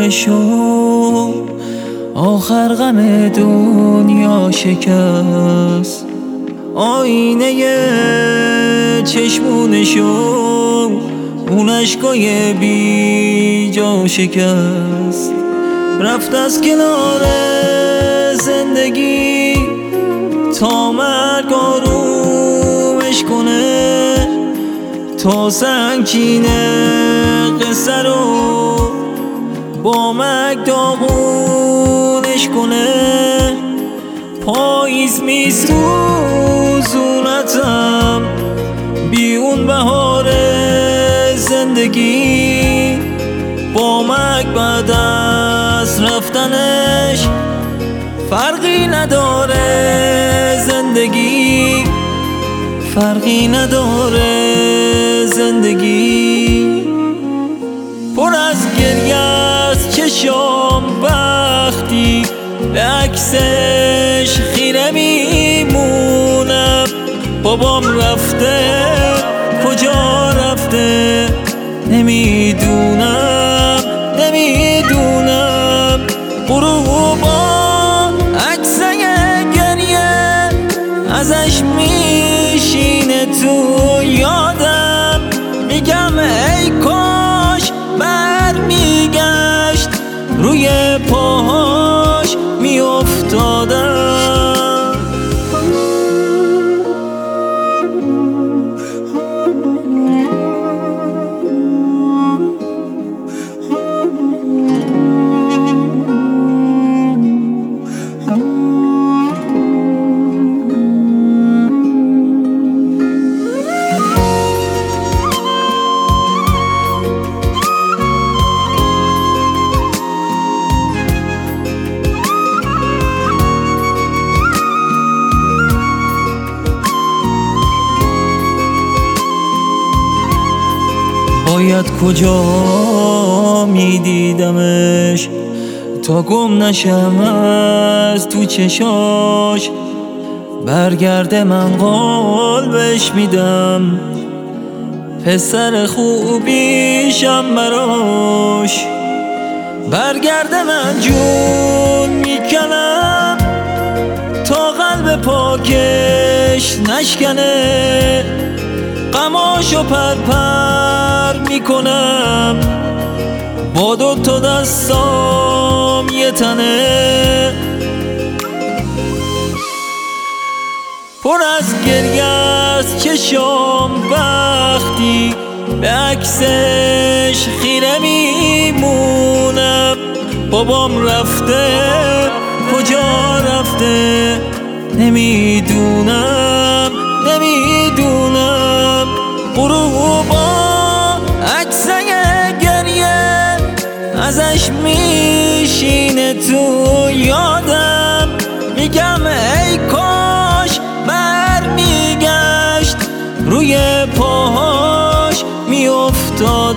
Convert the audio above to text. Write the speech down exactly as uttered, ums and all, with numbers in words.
چشمونشو آخر غم دنیا شکست. آینه چشمونشو اون عشقای بی جا شکست. رفت از کنار زندگی تا مرگ آرومش کنه، تا سنگینه قصه رو با مرگ داغونش کنه. پاییز میسوزونتم بی اون بهار زندگی، با مرگ بعد از رفتنش فرقی نداره زندگی، فرقی نداره زندگی. پر از گریه از چشام وقتی به عکسش خیره میمونم. بابام رفته کجا رفته نمیدونم نمیدونم. غروبا عکسه گریه ازش میشینه تو یادم. میگم ای کاش برمیگشت روی پاهاش میافتادم. باید کجا میدیدمش تا گم نشم از تو چشاش. برگرده من قلبش میدم، پسر خوبیشم براش. برگرده من جون میکنم تا قلب پاکش نشکنه. غماشو پر پر میکنم با دو تا دستام یه تنه. پر از گریه از چشام وقتی به عکسش خیره میمونم. بابام رفته کجا رفته نمیدونم نمیدونم. غروبا عکسه گریه ازش میشینه تو یادم. میگم ای کاش برمیگشت روی پاهاش میافتاد.